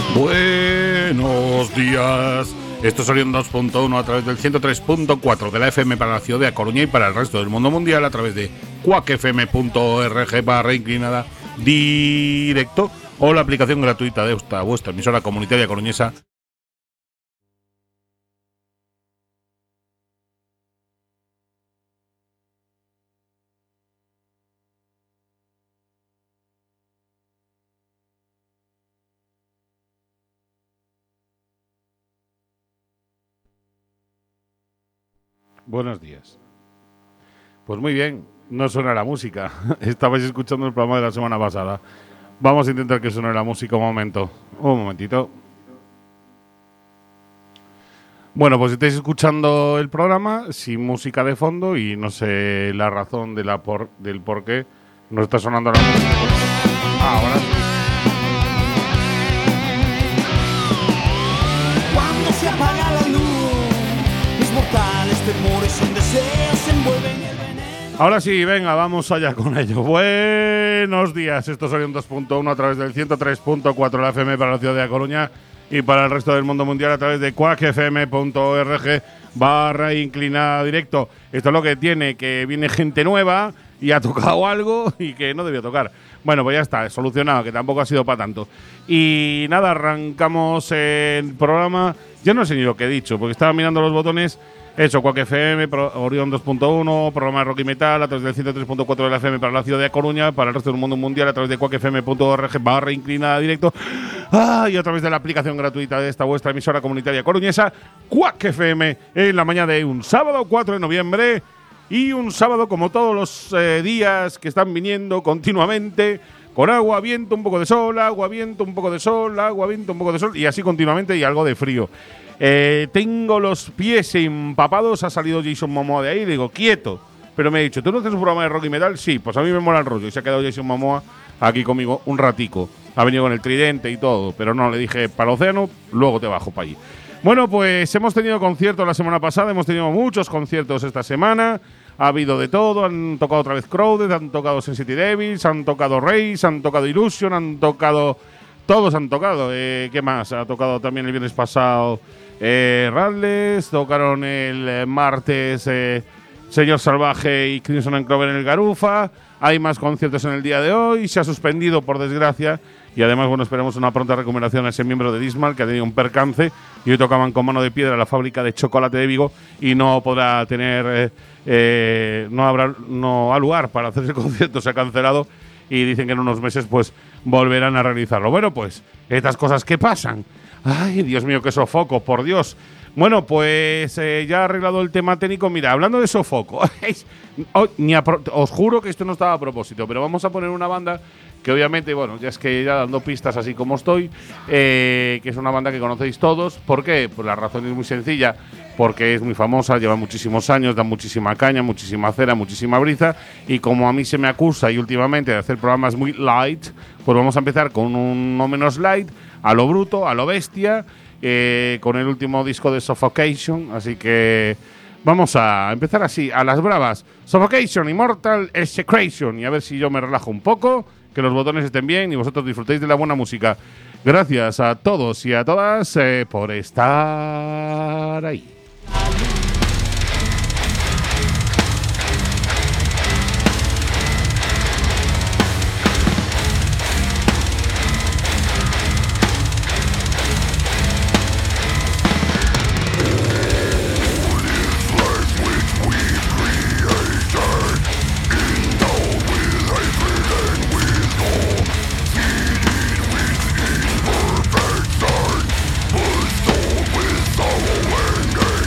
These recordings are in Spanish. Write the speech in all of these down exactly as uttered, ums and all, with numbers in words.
Buenos días. Esto es Orión dos punto uno a través del ciento tres punto cuatro de la F M para la ciudad de A Coruña y para el resto del mundo mundial a través de cuac f m punto org barra inclinada directo o la aplicación gratuita de esta vuestra emisora comunitaria coruñesa. Buenos días. Pues muy bien, no suena la música. Estabais escuchando el programa de la semana pasada. Vamos a intentar que suene la música un momento. Un momentito. Bueno, pues estáis escuchando el programa sin música de fondo y no sé la razón de la por, del por qué no está sonando la música. Ah, ahora sí. Cuando se apaga la luz, mis mortales temores sin deseos envuelven el veneno. Ahora sí, venga, vamos allá con ello. Buenos días, esto es Orión dos punto uno a través del ciento tres punto cuatro de la F M para la ciudad de A Coruña y para el resto del mundo mundial a través de cuac f m punto org barra inclinada directo. Esto es lo que tiene, que viene gente nueva y ha tocado algo y que no debió tocar. Bueno, pues ya está, solucionado, que tampoco ha sido para tanto. Y nada, arrancamos el programa. Ya no sé ni lo que he dicho, porque estaba mirando los botones. Eso, cuac F M, Orión dos punto uno, programa de rock y metal a través del ciento tres punto cuatro de la F M para la ciudad de A Coruña, para el resto del mundo mundial a través de cuac f m punto org barra inclinada directo. Ah, y a través de la aplicación gratuita de esta vuestra emisora comunitaria coruñesa, cuac F M, en la mañana de un sábado cuatro de noviembre. Y un sábado como todos los eh, días que están viniendo continuamente, con agua, viento, un poco de sol, agua, viento, un poco de sol, agua, viento, un poco de sol, y así continuamente y algo de frío. Eh, tengo los pies empapados, ha salido Jason Momoa de ahí, le digo, quieto. Pero me ha dicho, ¿tú no haces un programa de rock y metal? Sí, pues a mí me mola el rollo. Y se ha quedado Jason Momoa aquí conmigo un ratico. Ha venido con el tridente y todo, pero no, le dije, para el océano, luego te bajo para allí. Bueno, pues hemos tenido conciertos la semana pasada, hemos tenido muchos conciertos esta semana. Ha habido de todo, han tocado otra vez Crowded, han tocado Sensitive Devils, han tocado Race, han tocado Illusion, han tocado… Todos han tocado. Eh, ¿Qué más? Ha tocado también el viernes pasado eh, Radles, tocaron el eh, martes eh, Señor Salvaje y Crimson and Clover en el Garufa. Hay más conciertos en el día de hoy, se ha suspendido por desgracia. Y además, bueno, esperamos una pronta recuperación a ese miembro de Dismal que ha tenido un percance y hoy tocaban con mano de piedra la fábrica de chocolate de Vigo y no podrá tener, eh, eh, no habrá, no ha lugar para hacer ese concierto, se ha cancelado y dicen que en unos meses pues volverán a realizarlo. Bueno, pues estas cosas que pasan. Ay, Dios mío, qué sofoco, por Dios. Bueno, pues eh, ya arreglado el tema técnico. Mira, hablando de sofoco, oh, ni a pro- os juro que esto no estaba a propósito, pero vamos a poner una banda que obviamente, bueno, ya es que ya dando pistas así como estoy, eh, que es una banda que conocéis todos. ¿Por qué? Pues la razón es muy sencilla, porque es muy famosa, lleva muchísimos años, da muchísima caña, muchísima cera, muchísima brisa, y como a mí se me acusa y últimamente de hacer programas muy light, pues vamos a empezar con uno menos light, a lo bruto, a lo bestia, eh, con el último disco de Suffocation, así que vamos a empezar así, a las bravas. Suffocation, Immortal Execration, y a ver si yo me relajo un poco, que los botones estén bien y vosotros disfrutéis de la buena música. Gracias a todos y a todas eh, por estar ahí. With soul and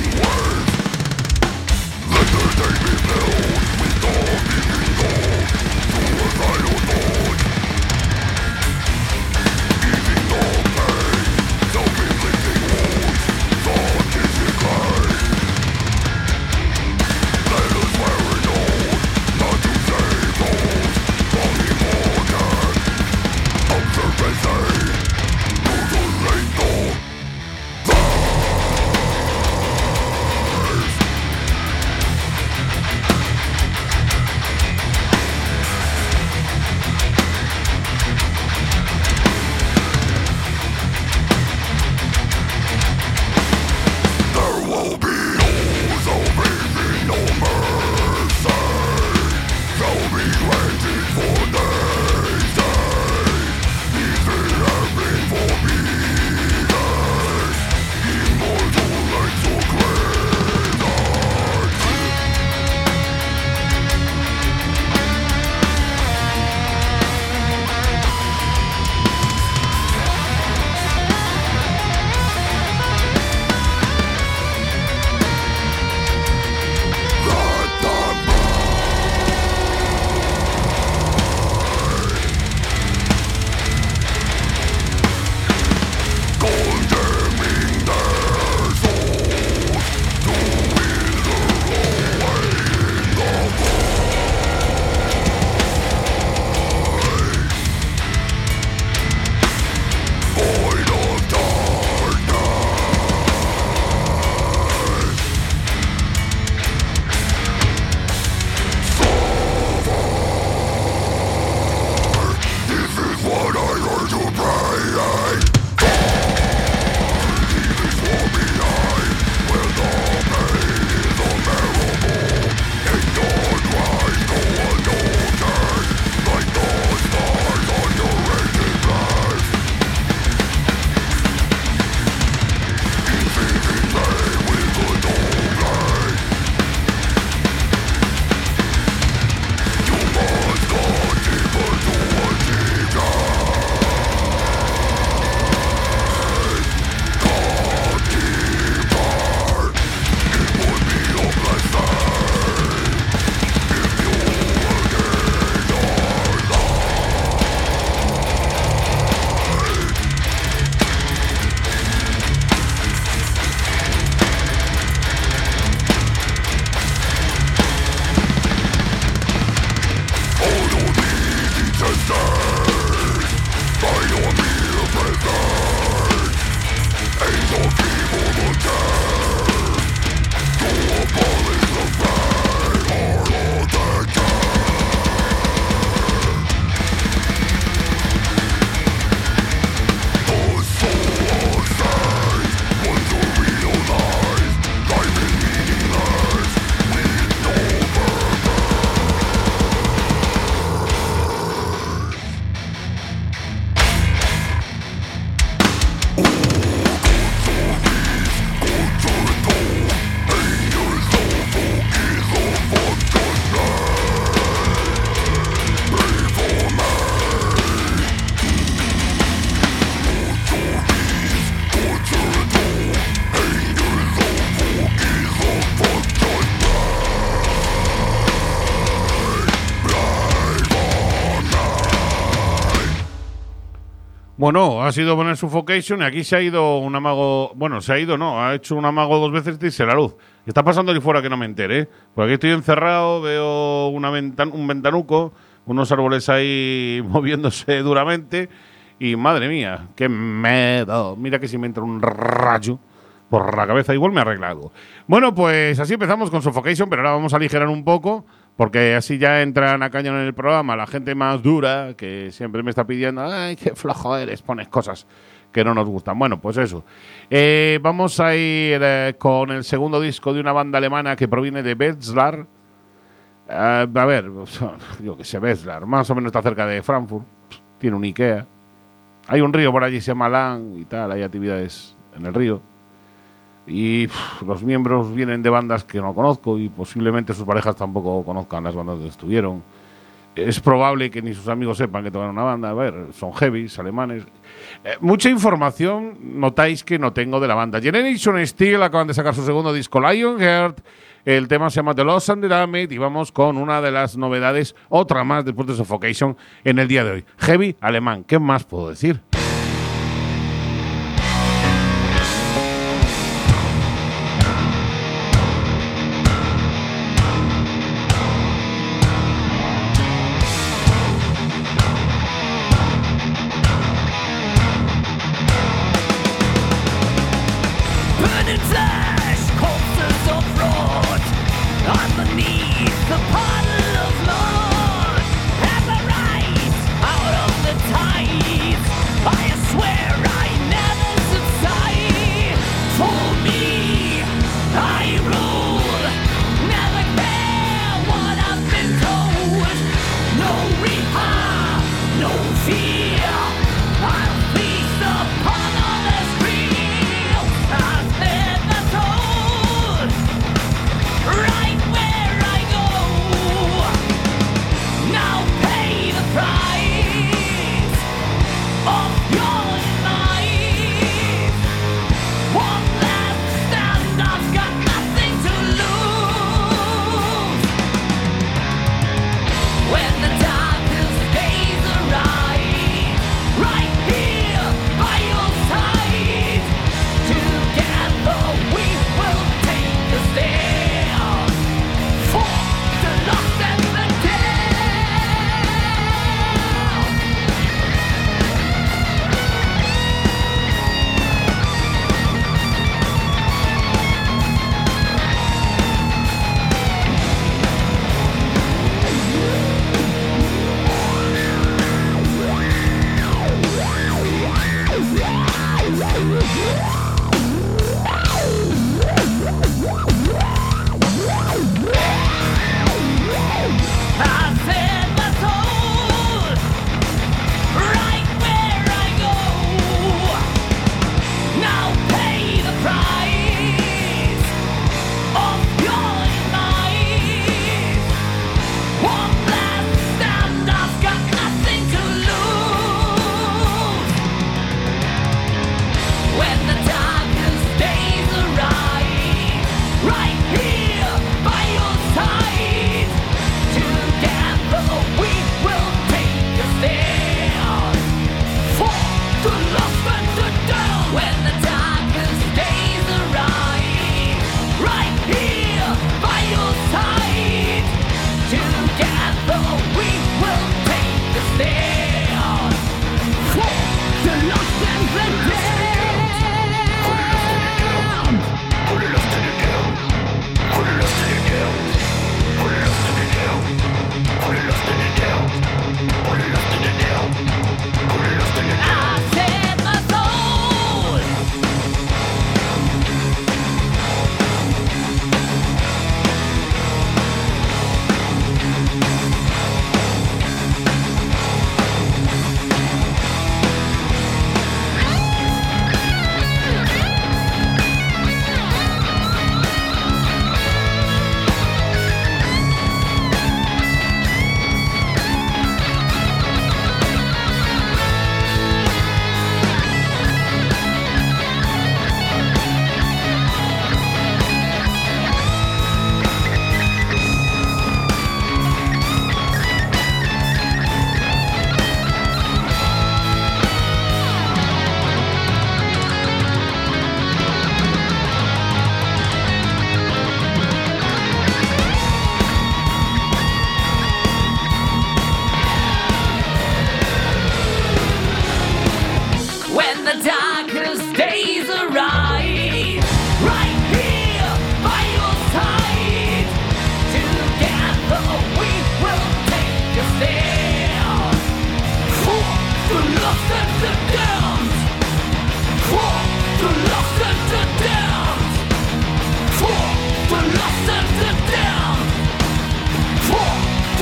Bueno, ha sido poner Suffocation y aquí se ha ido un amago. Bueno, se ha ido, no, ha hecho un amago dos veces y se la luz. Está pasando ahí fuera que no me entere, ¿eh? Porque aquí estoy encerrado, veo una ventan- un ventanuco, unos árboles ahí moviéndose duramente y madre mía, qué miedo. Mira que si me entra un rayo por la cabeza, igual me ha arreglado. Bueno, pues así empezamos con Suffocation, pero ahora vamos a aligerar un poco. Porque así ya entran a cañón en el programa la gente más dura, que siempre me está pidiendo, ay, qué flojo eres, pones cosas que no nos gustan. Bueno, pues eso. Eh, vamos a ir eh, con el segundo disco de una banda alemana que proviene de Wetzlar. Uh, a ver, yo que sé, Wetzlar, más o menos está cerca de Frankfurt, tiene un Ikea. Hay un río por allí, se llama Lahn y tal, hay actividades en el río. Y pff, los miembros vienen de bandas que no conozco y posiblemente sus parejas tampoco conozcan las bandas donde estuvieron. Es probable que ni sus amigos sepan que tocan una banda. A ver, son heavies, alemanes. Eh, mucha información notáis que no tengo de la banda. Generation Steel acaban de sacar su segundo disco, Lionheart. El tema se llama The Lost and the Damned y vamos con una de las novedades, otra más después de Suffocation en el día de hoy. Heavy alemán, ¿qué más puedo decir? Right here by your side, together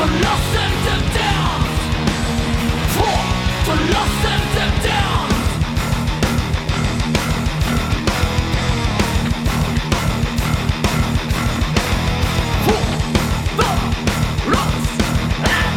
lost and tempted, for, for lost and tempted. For the lost and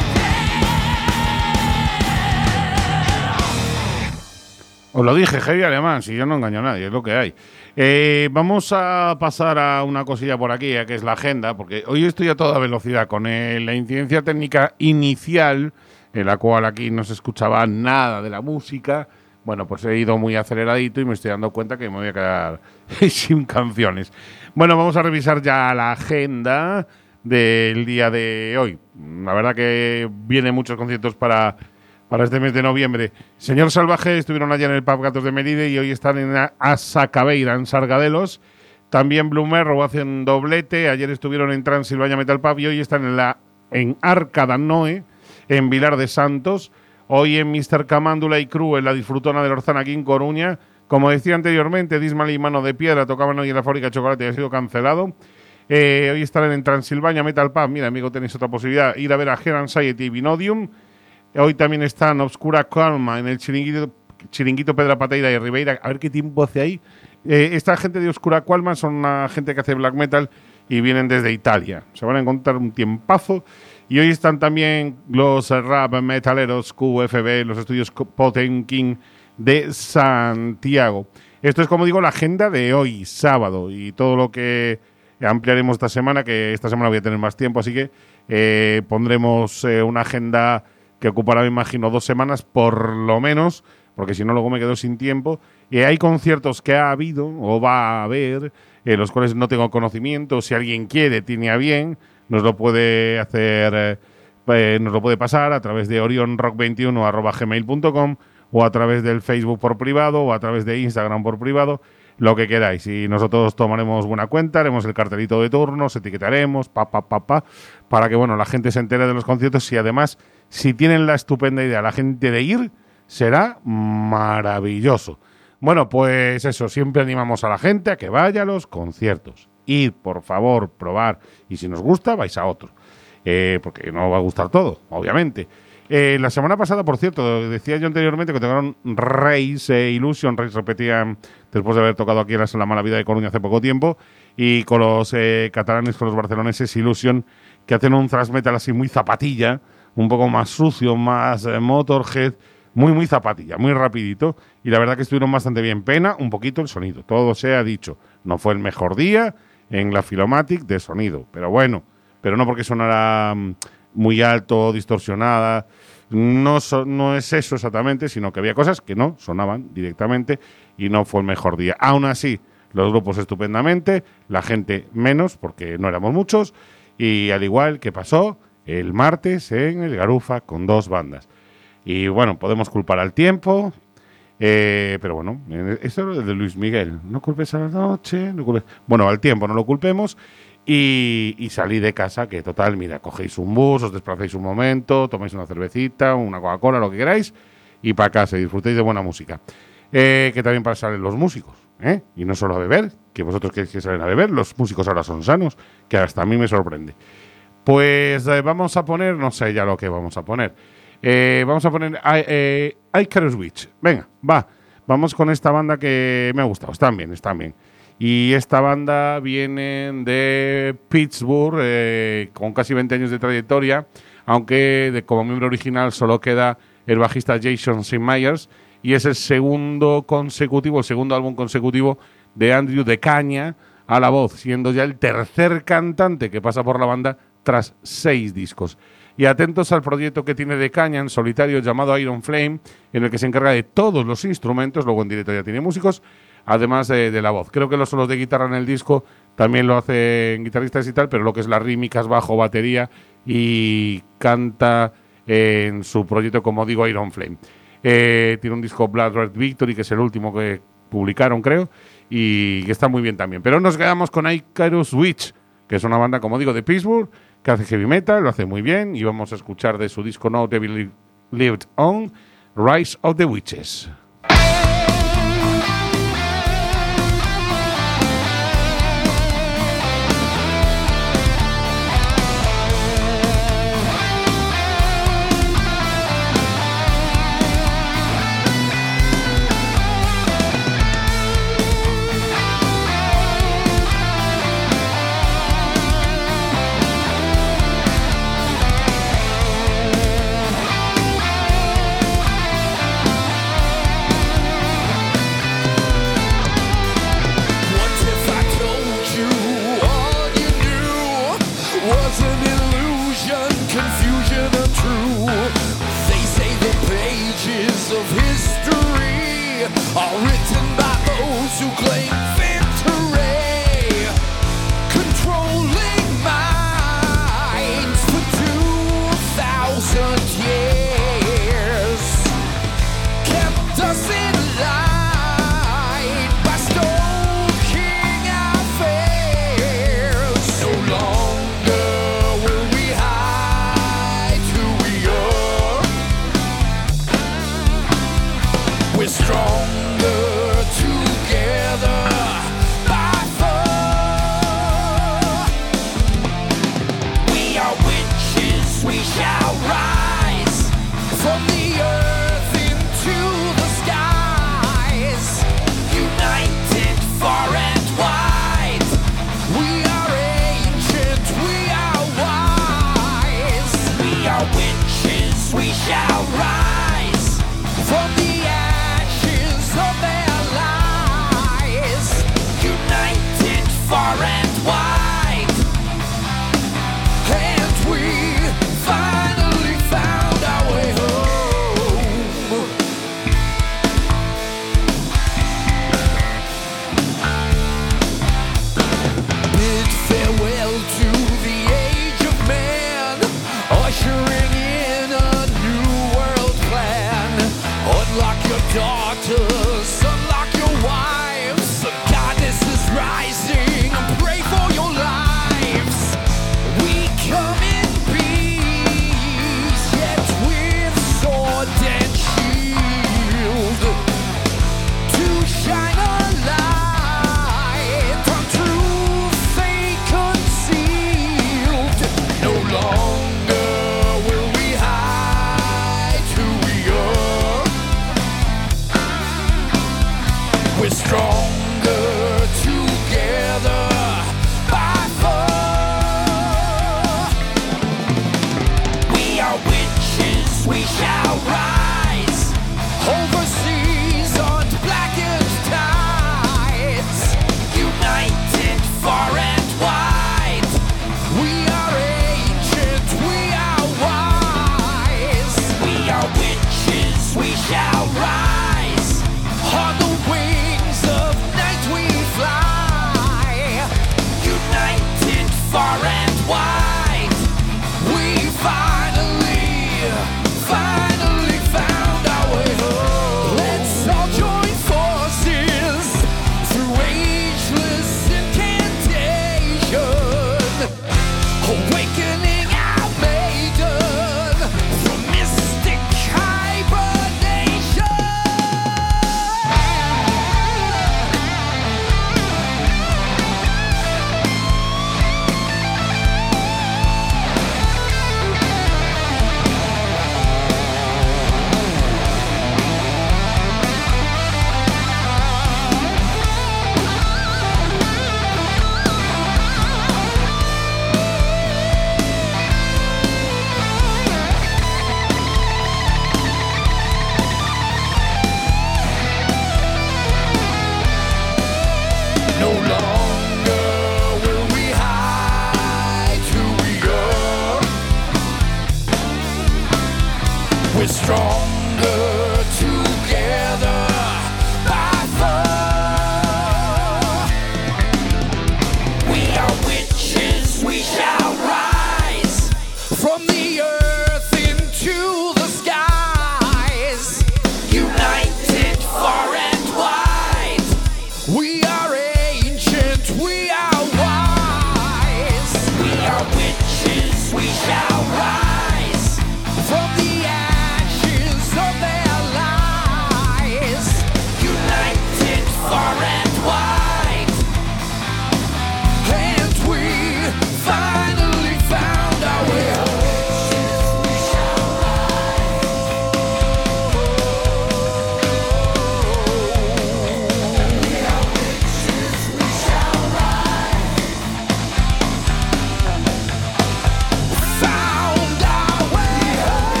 tempted. Os lo dije, heavy alemán, si yo no engaño a nadie, es lo que hay. Eh, vamos a pasar a una cosilla por aquí, que es la agenda, porque hoy estoy a toda velocidad con eh, la incidencia técnica inicial, en la cual aquí no se escuchaba nada de la música. Bueno, pues he ido muy aceleradito y me estoy dando cuenta que me voy a quedar sin canciones. Bueno, vamos a revisar ya la agenda del día de hoy. La verdad que vienen muchos conciertos para... para este mes de noviembre. Señor Salvaje estuvieron ayer en el Pub Gatos de Melide y hoy están en Asacabeira, en Sargadelos. También Blue Merrow hacen doblete. Ayer estuvieron en Transilvania Metal Pub y hoy están en la en Arcada Noe, en Vilar de Santos. Hoy en mister Camándula y Crew, en la Disfrutona de Lorzana, aquí en Coruña. Como decía anteriormente, Dismal y Mano de Piedra tocaban hoy en la Fábrica de Chocolate y ha sido cancelado. Eh, hoy estarán en Transilvania Metal Pub. Mira, amigo, tenéis otra posibilidad. Ir a ver a Hell Anxiety y Vinodium. Hoy también están Obscura Calma en el Chiringuito, Chiringuito Pedra Pateira y Ribeira. A ver qué tiempo hace ahí. Eh, esta gente de Obscura Calma son una gente que hace black metal y vienen desde Italia. Se van a encontrar un tiempazo. Y hoy están también los rap metaleros Q F B, los estudios Potenkin de Santiago. Esto es, como digo, la agenda de hoy, sábado, y todo lo que ampliaremos esta semana, que esta semana voy a tener más tiempo, así que eh, pondremos eh, una agenda que ocupará, me imagino, dos semanas por lo menos, porque si no luego me quedo sin tiempo. Y hay conciertos que ha habido o va a haber, eh, los cuales no tengo conocimiento. Si alguien quiere, tiene a bien, nos lo puede hacer, eh, eh, nos lo puede pasar a través de orion rock veintiuno arroba gmail punto com o a través del Facebook por privado o a través de Instagram por privado, lo que queráis. Y nosotros tomaremos buena cuenta, haremos el cartelito de turnos, etiquetaremos, pa, pa, pa, pa, para que, bueno, la gente se entere de los conciertos y además, si tienen la estupenda idea la gente de ir, será maravilloso. Bueno, pues eso, siempre animamos a la gente a que vaya a los conciertos. Ir, por favor, probar. Y si nos gusta, vais a otro. Eh, porque no va a gustar todo, obviamente. Eh, la semana pasada, por cierto, decía yo anteriormente que tocaron Reis e Illusion. Reis repetían después de haber tocado aquí en la Mala Vida de Coruña hace poco tiempo. Y con los eh, catalanes, con los barceloneses, Illusion, que hacen un thrash metal así muy zapatilla, un poco más sucio, más eh, Motorhead, muy, muy zapatilla, muy rapidito. Y la verdad que estuvieron bastante bien. Pena un poquito el sonido, todo se ha dicho. No fue el mejor día en la Filomatic de sonido, pero bueno, pero no porque sonara muy alto, distorsionada. No, so, no es eso exactamente, sino que había cosas que no sonaban directamente y no fue el mejor día. Aún así, los grupos estupendamente, la gente menos, porque no éramos muchos, y al igual que pasó el martes en el Garufa con dos bandas. Y bueno, podemos culpar al tiempo, eh, pero bueno, esto es de Luis Miguel. No culpes a la noche, no culpes. Bueno, al tiempo no lo culpemos. Y, y salí de casa, que total, mira, cogéis un bus, os desplazáis un momento, tomáis una cervecita, una Coca-Cola, lo que queráis, y para casa, y disfrutéis de buena música. Eh, que también para salen los músicos, ¿eh? Y no solo a beber, que vosotros queréis que salen a beber, los músicos ahora son sanos, que hasta a mí me sorprende. Pues eh, vamos a poner, no sé ya lo que vamos a poner, eh, vamos a poner eh, Icarus Witch. Venga, va, vamos con esta banda que me ha gustado, están bien, están bien. Y esta banda viene de Pittsburgh, eh, con casi veinte años de trayectoria, aunque de, como miembro original solo queda el bajista Jason Saint Myers, y es el segundo consecutivo, el segundo álbum consecutivo de Andrew de Caña a la voz, siendo ya el tercer cantante que pasa por la banda tras seis discos. Y atentos al proyecto que tiene de Caña en solitario llamado Iron Flame, en el que se encarga de todos los instrumentos, luego en directo ya tiene músicos, además de, de la voz. Creo que los solos de guitarra en el disco también lo hacen guitarristas y tal, pero lo que es las rítmicas, bajo, batería, y canta en su proyecto, como digo, Iron Flame. Eh, tiene un disco Blood Red Victory, que es el último que publicaron, creo, y que está muy bien también. Pero nos quedamos con Icarus Witch, que es una banda, como digo, de Pittsburgh, que hace heavy metal, lo hace muy bien, y vamos a escuchar de su disco No Devil Lived On, Rise of the Witches. to claim victory, controlling minds for two thousand years, kept us in line by stoking our fears. No longer will we hide who we are. We're stronger together by far. We are witches, we shall rise from the earth into the skies, united far and wide. We are ancient, we are wise. We are witches, we shall rise from the ashes of their lies, united far and wide. And we finally found our way home. Bid farewell to the age of man, ushering in a new world plan. Unlock your daughters, unlock your wives. The goddess is rising, pray for your lives. We come in peace, yet with sword and shield, to shine a light on truth they concealed. No longer will we hide who we are. We're stronger together by far. We are witches, we shall rise overseas on blackened tides, united far and wide. We are ancient, we are wise. We are witches, we shall rise. On the wings of night we fly, united far and wide. We finally, finally found our way home.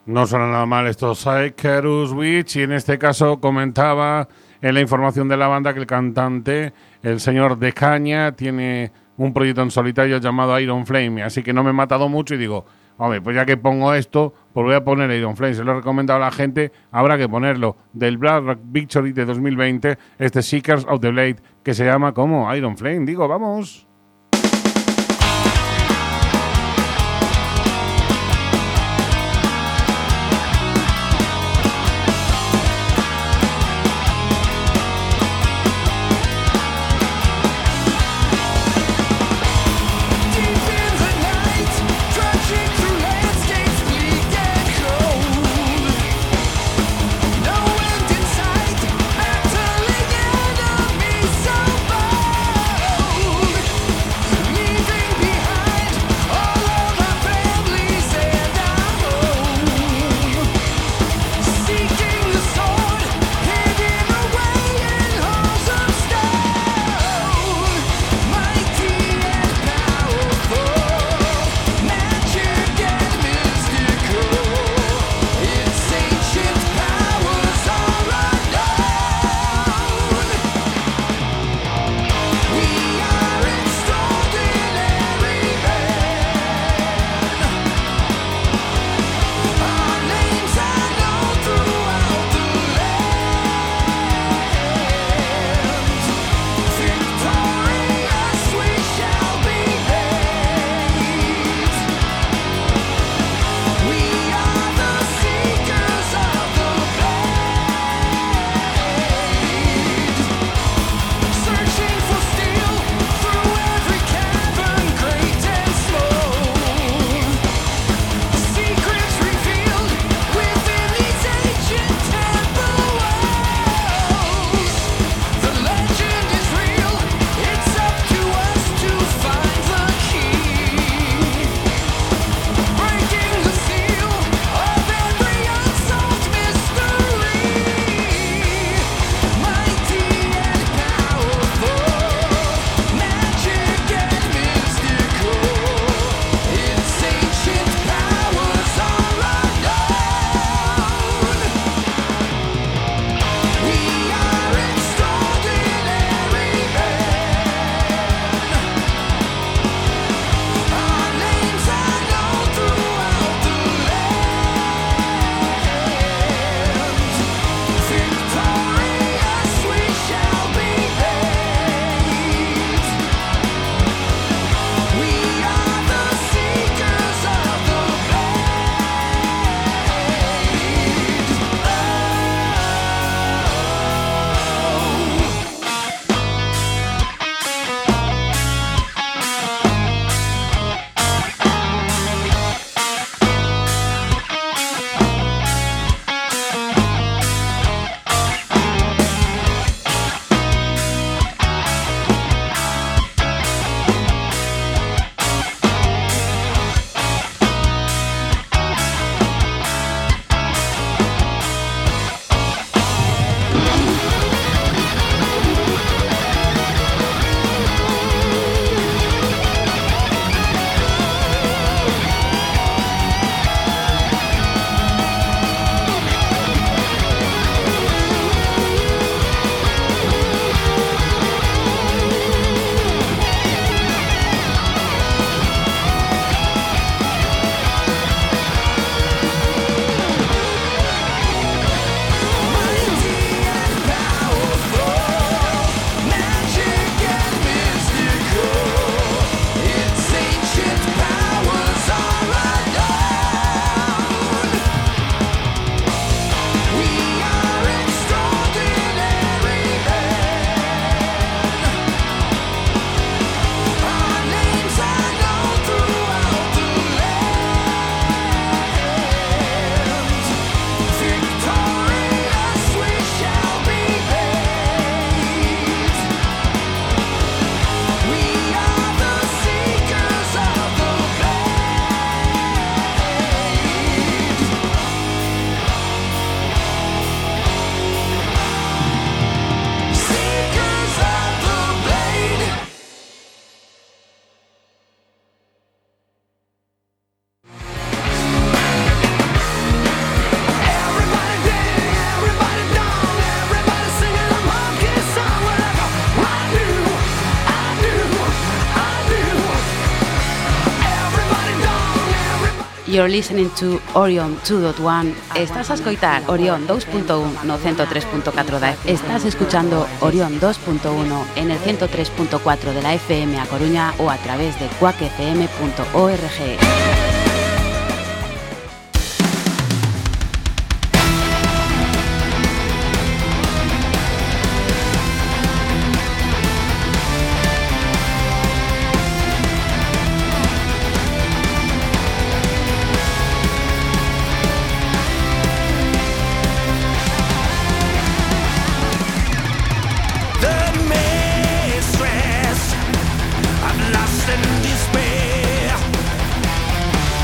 No suena nada mal estos Icarus Witch, y en este caso comentaba en la información de la banda que el cantante, el señor De Caña, tiene un proyecto en solitario llamado Iron Flame, así que no me he matado mucho y digo, hombre, pues ya que pongo esto, pues voy a poner Iron Flame. Se lo he recomendado a la gente, habrá que ponerlo. Del Black Rock Victory de dos mil veinte, este Seekers of the Blade, que se llama como Iron Flame. Digo, vamos. Battling enemies so bold. You're listening to Orion dos punto uno. Estás a escoitar Orion dos punto uno no ciento tres punto catro da F M. Estás escuchando Orion dos punto uno en el ciento tres punto cuatro de la F M a Coruña o a través de cuac f m punto org. I've lost in despair.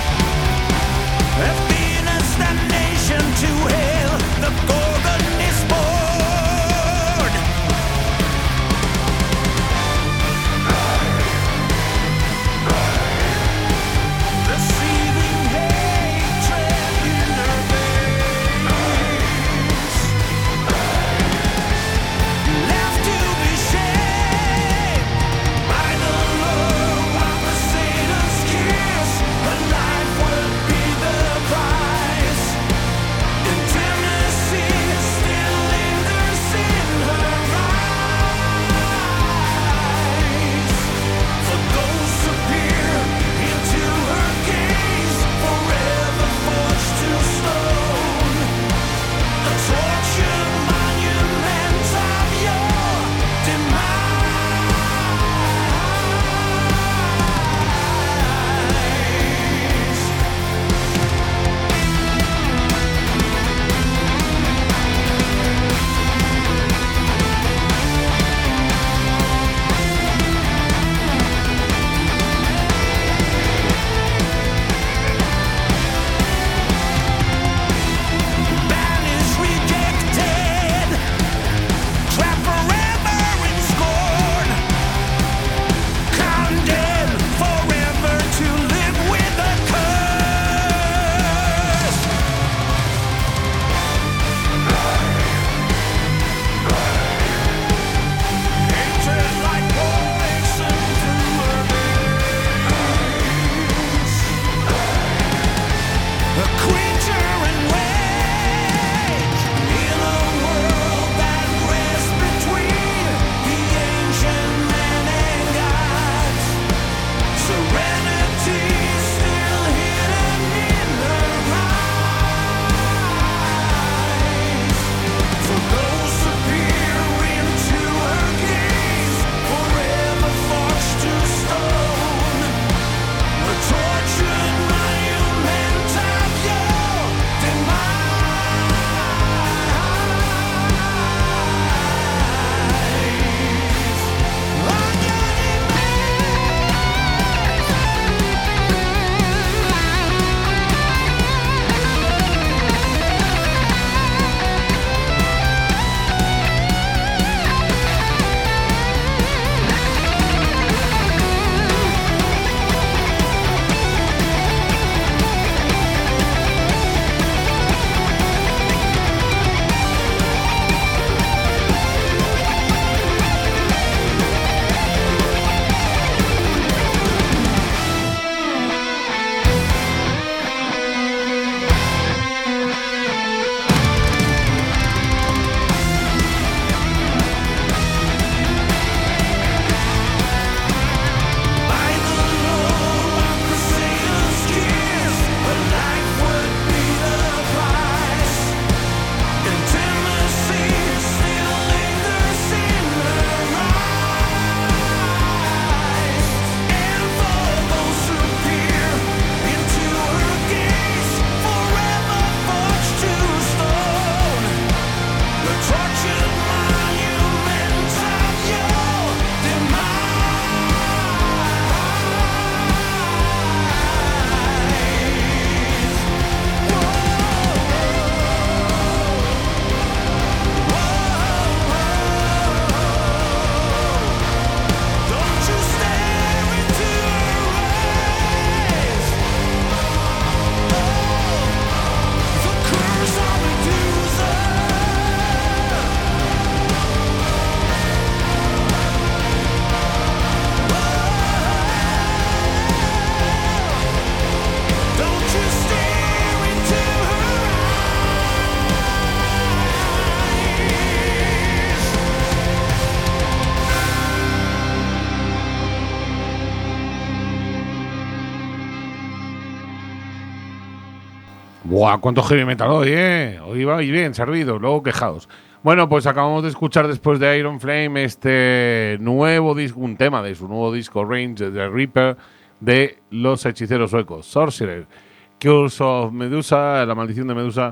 ¡Buah! ¿Cuánto heavy metal hoy, eh? Hoy va y bien, servido, luego quejados. Bueno, pues acabamos de escuchar después de Iron Flame este nuevo disco, un tema de su nuevo disco Range the Reaper de los hechiceros suecos, Sorcerer, Curse of Medusa, la maldición de Medusa.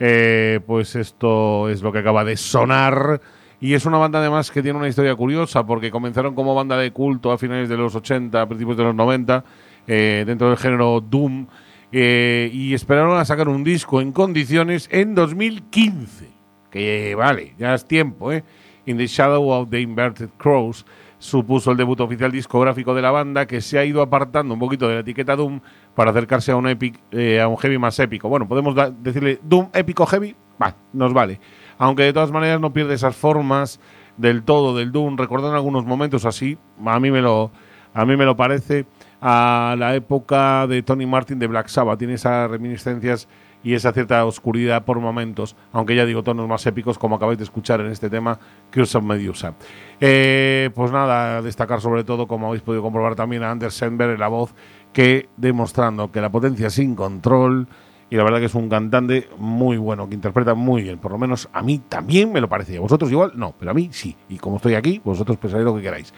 Eh, pues esto es lo que acaba de sonar. Y es una banda además que tiene una historia curiosa porque comenzaron como banda de culto a finales de los ochenta, a principios de los noventa, eh, dentro del género Doom, eh, y esperaron a sacar un disco en condiciones en dos mil quince. Que vale, ya es tiempo, ¿eh? In the Shadow of the Inverted Crows supuso el debut oficial discográfico de la banda, que se ha ido apartando un poquito de la etiqueta Doom para acercarse a un epic, eh, a un heavy más épico. Bueno, podemos da- decirle Doom épico heavy, va, nos vale. Aunque de todas maneras no pierde esas formas del todo del Doom, recordando algunos momentos así, a mí me lo, a mí me lo parece, a la época de Tony Martin de Black Sabbath. Tiene esas reminiscencias y esa cierta oscuridad por momentos, aunque ya digo, tonos más épicos, como acabáis de escuchar en este tema, Curse of Medusa. Eh, pues nada, destacar sobre todo, como habéis podido comprobar también, a Anders Sandberg en la voz, que demostrando que la potencia sin control, y la verdad que es un cantante muy bueno, que interpreta muy bien, por lo menos a mí también me lo parece. A vosotros igual no, pero a mí sí, y como estoy aquí, vosotros pensáis lo que queráis.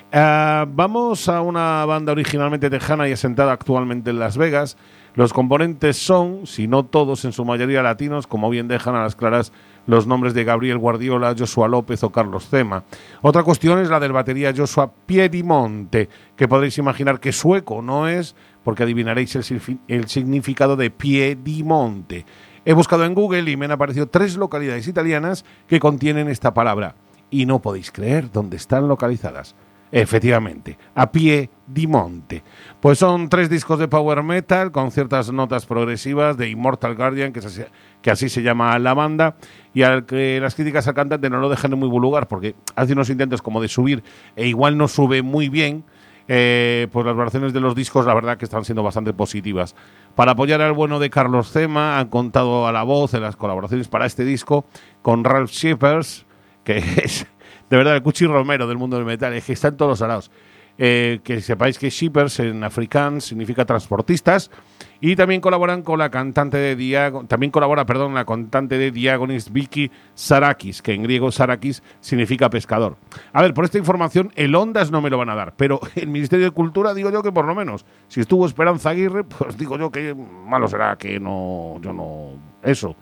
Uh, vamos a una banda originalmente tejana y asentada actualmente en Las Vegas. Los componentes son, si no todos, en su mayoría latinos, como bien dejan a las claras los nombres de Gabriel Guardiola, Joshua López o Carlos Cema. Otra cuestión es la del batería Joshua Piedimonte, que podréis imaginar que sueco no es, porque adivinaréis el, el significado de Piedimonte. He buscado en Google y me han aparecido tres localidades italianas que contienen esta palabra, y no podéis creer dónde están localizadas. Efectivamente, a pie di monte. Pues son tres discos de power metal con ciertas notas progresivas de Immortal Guardian, que, se, que así se llama la banda, y al que las críticas al cantante no lo dejan en muy buen lugar, porque hace unos intentos como de subir e igual no sube muy bien. Eh, pues las versiones de los discos la verdad que están siendo bastante positivas. Para apoyar al bueno de Carlos Cema han contado a la voz en las colaboraciones para este disco con Ralph Shippers, que es de verdad el Cuchi Romero del mundo del metal, es que está en todos los alados. Eh, que sepáis que Shippers en afrikaans significa transportistas, y también colaboran con la cantante de Diago, también colabora, perdón, la cantante de Diagonis Vicky Sarakis, que en griego Sarakis significa pescador. A ver, por esta información el Ondas no me lo van a dar, pero el Ministerio de Cultura digo yo que por lo menos, si estuvo Esperanza Aguirre, pues digo yo que malo será que no, yo no, eso.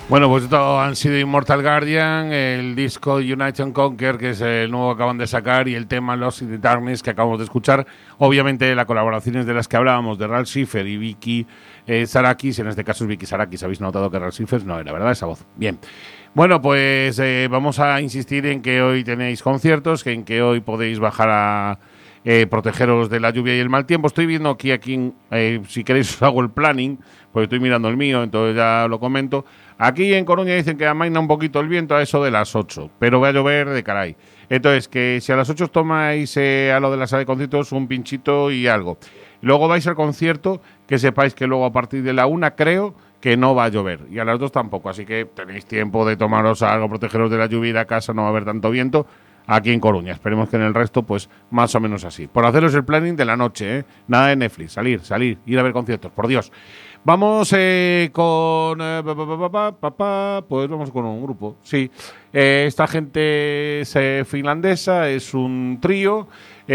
Bueno, pues estos han sido Immortal Guardian, el disco Unite and Conquer, que es el nuevo que acaban de sacar, y el tema Lost in the Darkness, que acabamos de escuchar. Obviamente, las colaboraciones de las que hablábamos, de Ralph Schiffer y Vicky eh, Sarakis, en este caso es Vicky Sarakis. ¿Habéis notado que Ralph Schiffer no era, verdad, esa voz? Bien. Bueno, pues eh, vamos a insistir en que hoy tenéis conciertos, que en que hoy podéis bajar a eh, protegeros de la lluvia y el mal tiempo. Estoy viendo aquí, aquí eh, si queréis os hago el planning, porque estoy mirando el mío, entonces ya lo comento. Aquí en Coruña dicen que amaina un poquito el viento a eso de las ocho, pero va a llover de caray. Entonces, que si a las ocho os tomáis eh, a lo de la sala de conciertos un pinchito y algo. Luego vais al concierto, que sepáis que luego a partir de la una creo que no va a llover, y a las dos tampoco, así que tenéis tiempo de tomaros algo, protegeros de la lluvia, ir a casa, no va a haber tanto viento aquí en Coruña. Esperemos que en el resto, pues, más o menos así. Por haceros el planning de la noche, ¿eh? Nada de Netflix, salir, salir, ir a ver conciertos, por Dios. Vamos eh, con... Eh, pa, pa, pa, pa, pa, pa, pues vamos con un grupo, sí. Eh, esta gente es eh, finlandesa, es un trío.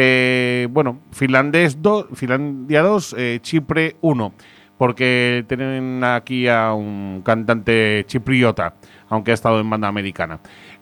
Eh, bueno, finlandés dos, Finlandia dos, eh, Chipre uno. Porque tienen aquí a un cantante chipriota, aunque ha estado en banda americana.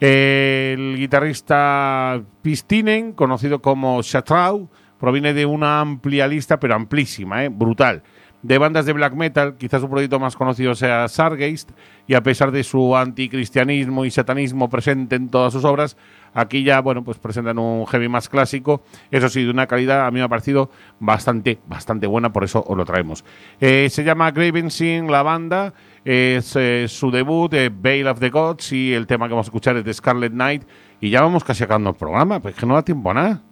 Eh, el guitarrista Pistinen, conocido como Shatrau, proviene de una amplia lista, pero amplísima, eh, brutal, de bandas de black metal. Quizás su proyecto más conocido sea Sargeist, y a pesar de su anticristianismo y satanismo presente en todas sus obras, aquí ya, bueno, pues presentan un heavy más clásico, eso sí, de una calidad a mí me ha parecido bastante, bastante buena, por eso os lo traemos. Eh, se llama Gravensin la banda, es eh, su debut, de Veil of the Gods, y el tema que vamos a escuchar es de Scarlet Knight, y ya vamos casi acabando el programa, pues que no da tiempo a nada.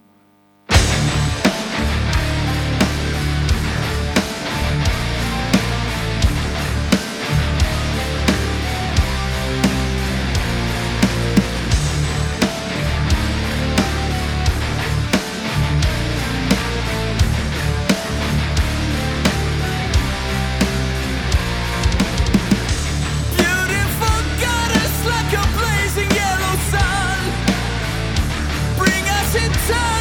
Time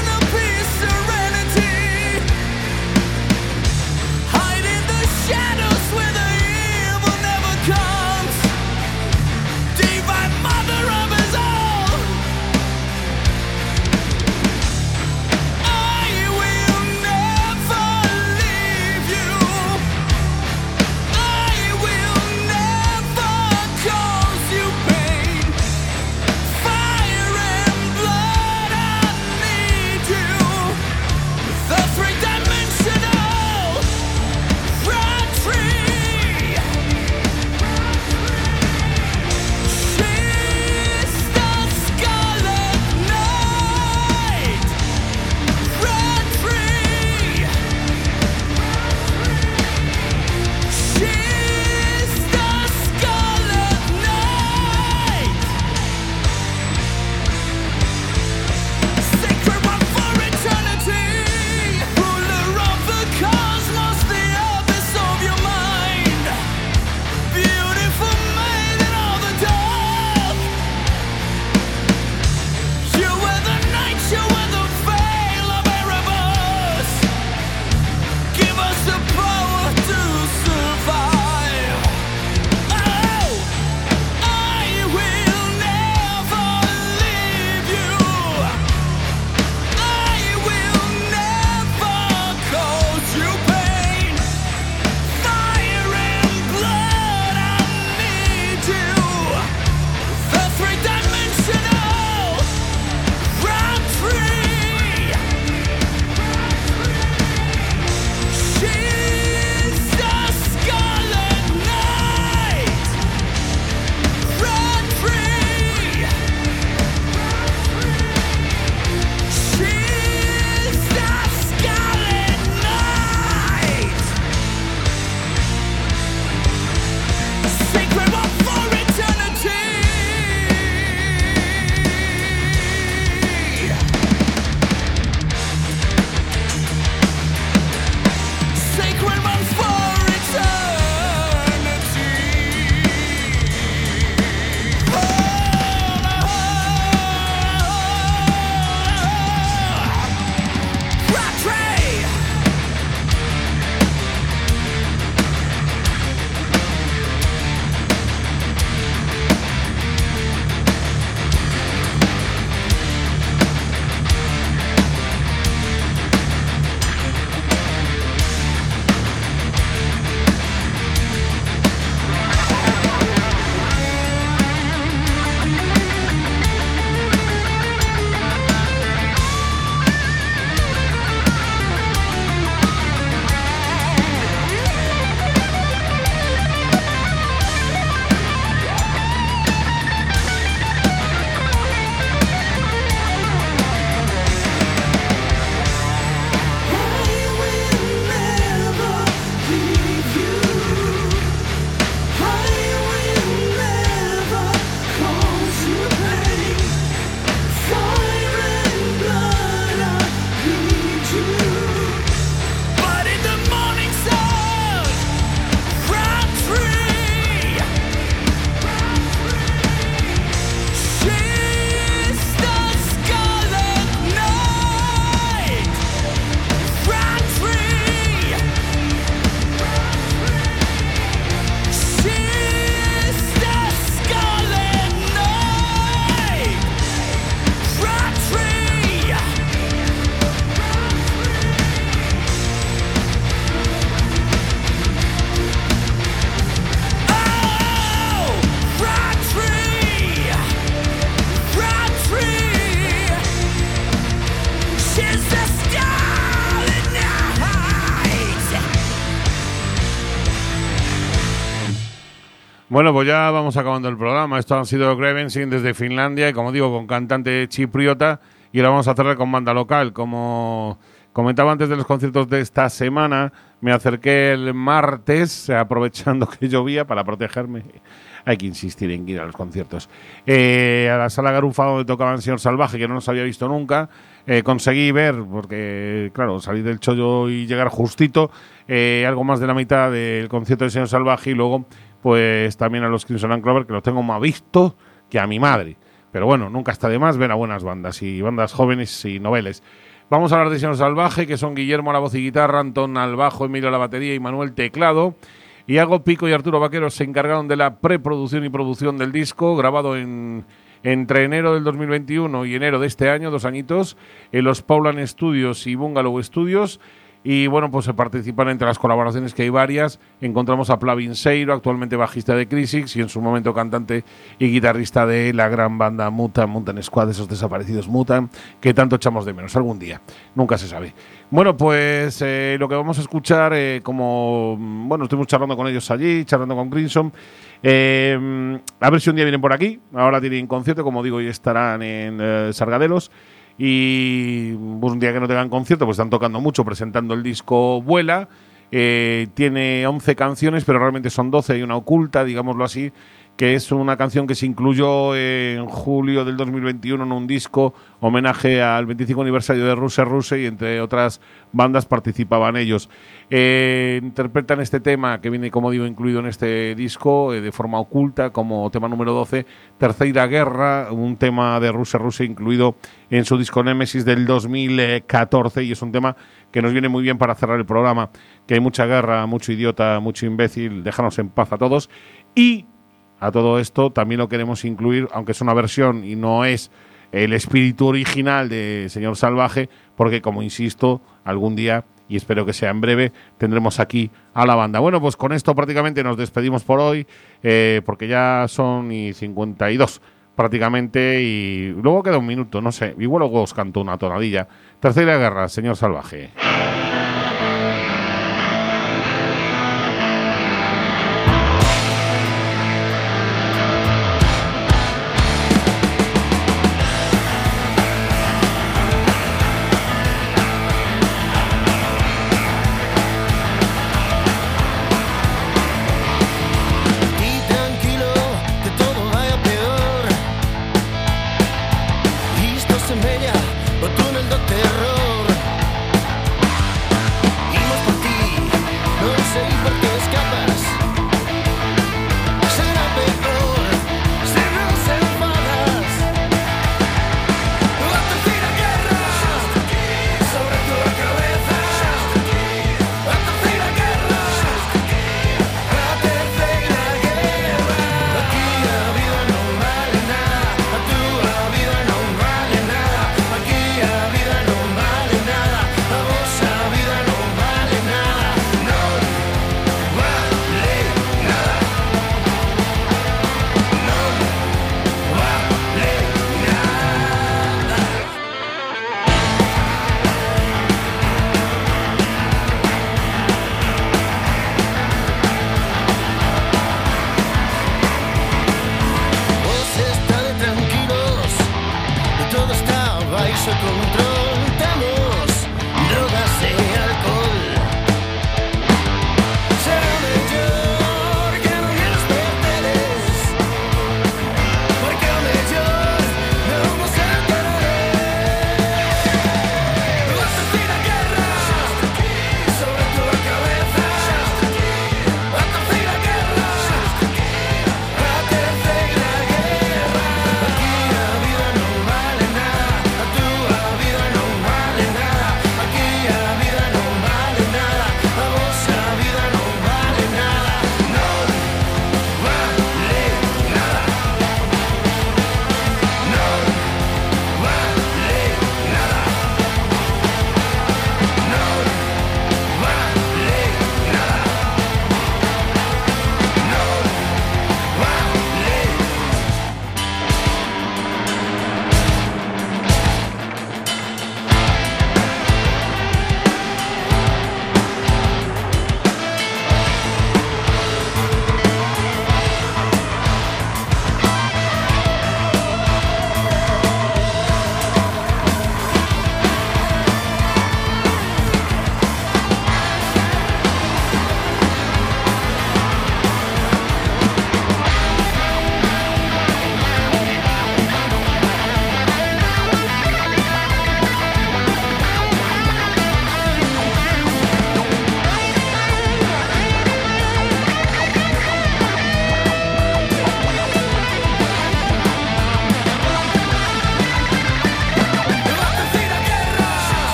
Bueno, pues ya vamos acabando el programa. Esto han sido Grevensin desde Finlandia y, como digo, con cantante chipriota. Y ahora vamos a hacerle con banda local. Como comentaba antes de los conciertos de esta semana, me acerqué el martes, aprovechando que llovía, para protegerme. Hay que insistir en ir a los conciertos. Eh, a la Sala Garufa, donde tocaban Señor Salvaje, que no nos había visto nunca. Eh, conseguí ver, porque, claro, salir del chollo y llegar justito, eh, algo más de la mitad del concierto de Señor Salvaje, y luego pues también a los Crimson and Clover, que los tengo más visto que a mi madre. Pero bueno, nunca está de más ver a buenas bandas, y bandas jóvenes y noveles. Vamos a hablar de Señor Salvaje, que son Guillermo a la voz y guitarra, Antón al bajo, Emilio a la batería y Manuel teclado. Iago Pico y Arturo Vaquero se encargaron de la preproducción y producción del disco, grabado en entre enero del dos mil veintiuno y enero de este año, dos añitos, en los Paulan Studios y Bungalow Studios. Y bueno, pues se participan entre las colaboraciones, que hay varias. Encontramos a Plavin Seiro, actualmente bajista de Crisix y en su momento cantante y guitarrista de la gran banda Mutant, Mutant Squad, esos desaparecidos Mutant, que tanto echamos de menos algún día. Nunca se sabe. Bueno, pues eh, lo que vamos a escuchar, eh, como, bueno, estuvimos charlando con ellos allí, charlando con Crimson. Eh, a ver si un día vienen por aquí. Ahora tienen concierto, como digo, y estarán en eh, Sargadelos. Y pues, un día que no tengan concierto, pues están tocando mucho, presentando el disco Vuela. Eh, tiene once canciones, pero realmente son doce y una oculta, digámoslo así, que es una canción que se incluyó en julio del dos mil veintiuno en un disco homenaje al veinticinco aniversario de Ruse Ruse, y entre otras bandas participaban ellos. Eh, interpretan este tema, que viene, como digo, incluido en este disco eh, de forma oculta, como tema número doce, Terceira Guerra, un tema de Ruse Ruse incluido en su disco Némesis del dos mil catorce, y es un tema que nos viene muy bien para cerrar el programa, que hay mucha guerra, mucho idiota, mucho imbécil, déjanos en paz a todos. Y a todo esto también lo queremos incluir, aunque es una versión y no es el espíritu original de Señor Salvaje, porque, como insisto, algún día, y espero que sea en breve, tendremos aquí a la banda. Bueno, pues con esto prácticamente nos despedimos por hoy, eh, porque ya son y cincuenta y dos prácticamente, y luego queda un minuto, no sé, igual luego os canto una tonadilla. Tercera Guerra, Señor Salvaje.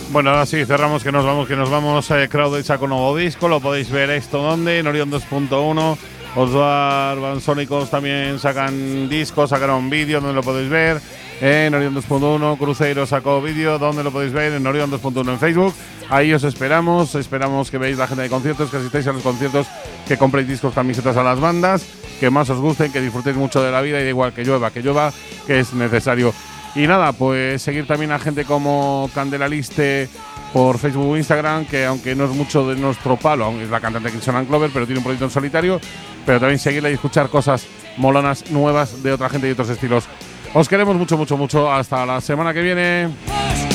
Bueno, ahora sí, cerramos, que nos vamos, que nos vamos. Eh, Crowded saca un nuevo disco, lo podéis ver esto donde, en Orión dos punto uno. Oswald Bansónicos también sacan discos, sacaron vídeo donde lo podéis ver en Orión dos punto uno. Cruzeiro sacó vídeo donde lo podéis ver en Orión dos punto uno en Facebook. Ahí os esperamos, esperamos que veáis la agenda de conciertos, que asistáis a los conciertos, que compréis discos, camisetas a las bandas, que más os gusten, que disfrutéis mucho de la vida y da igual que llueva, que llueva, que es necesario. Y nada, pues seguir también a gente como Candelaliste por Facebook e Instagram, que aunque no es mucho de nuestro palo, aunque es la cantante Christian Clover, pero tiene un proyecto en solitario, pero también seguirla y escuchar cosas molonas nuevas de otra gente y otros estilos. Os queremos mucho, mucho, mucho. Hasta la semana que viene.